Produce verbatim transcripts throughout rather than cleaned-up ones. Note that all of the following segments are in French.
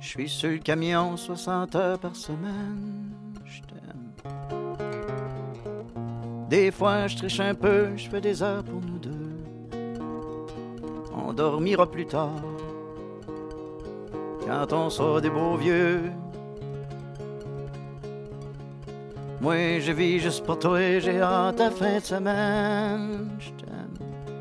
Je suis sur le camion soixante heures par semaine. Je t'aime. Des fois, je triche un peu, je fais des heures pour nous deux. On dormira plus tard quand on sera des beaux vieux. Moi, je vis juste pour toi et j'ai hâte à la fin de semaine. Je t'aime.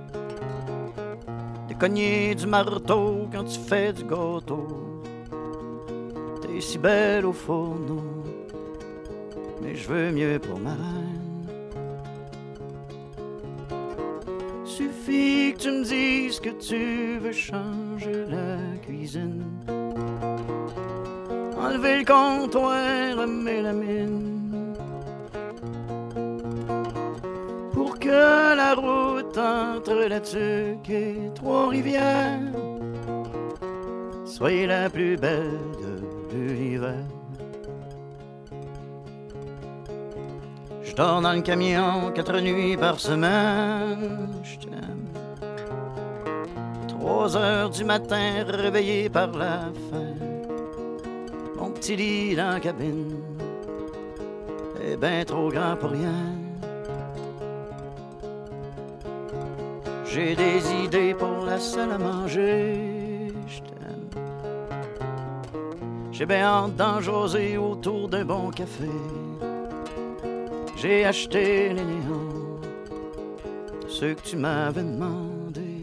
De cogner du marteau quand tu fais du gâteau. T'es si belle au fourneau, mais je veux mieux pour ma reine. Suffit que tu me dises que tu veux changer la cuisine, enlever le comptoir, remettre la mine, pour que la route entre la Tuque et Trois-Rivières soit la plus belle de l'univers. Je dors dans le camion quatre nuits par semaine. Je t'aime. Trois heures du matin, réveillé par la faim. Mon petit lit dans la cabine est ben trop grand pour rien. J'ai des idées pour la salle à manger. Je t'aime. J'ai bien hâte d'en jaser autour d'un bon café. J'ai acheté les néons, ceux que tu m'avais demandé.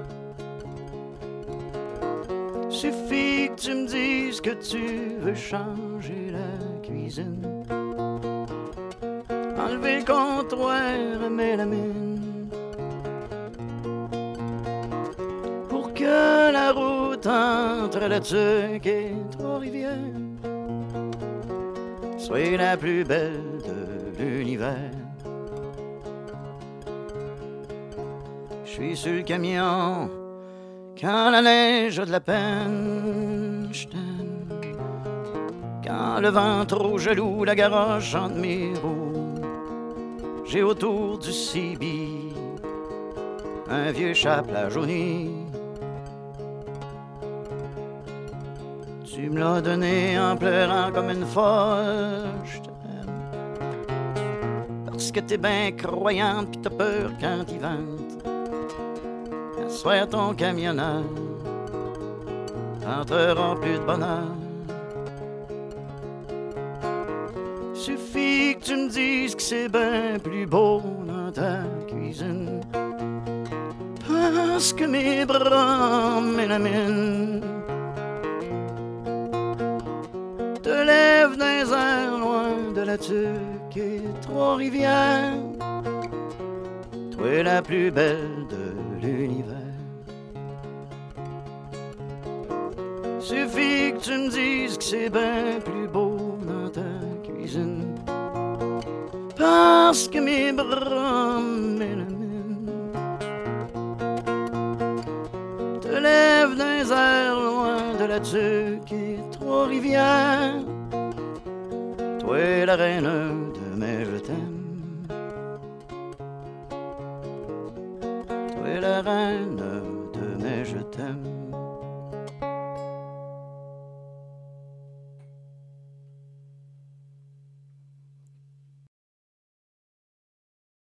Suffit que tu me dises que tu veux changer la cuisine, enlever le comptoir, remettre la mine, pour que la route entre la Tuque et Trois-Rivières soit la plus belle de l'univers. Je suis sur le camion quand la neige a de la peine. Je t'aime. Quand le vent trop jaloux la garoche entre mes roues, j'ai autour du C B un vieux chapelet jauni. Tu me l'as donné en pleurant comme une folle. Je t'aime. Parce que t'es bien croyante pis t'as peur quand il vente. À soir ton camionneur t'entrera plus de bonheur. Suffit que tu me dises que c'est bien plus beau dans ta cuisine, parce que mes bras m'élaminent. Te lève dans les airs loin de la Tuque et Trois-Rivières. Toi es la plus belle de l'univers. Suffit que tu me dises que c'est bien plus beau dans ta cuisine, parce que mes bras m'élaminent. Te lève dans les airs loin de la Tuque et Trois-Rivières. Toi es la reine de mes je t'aime. Toi es la reine de mes je t'aime.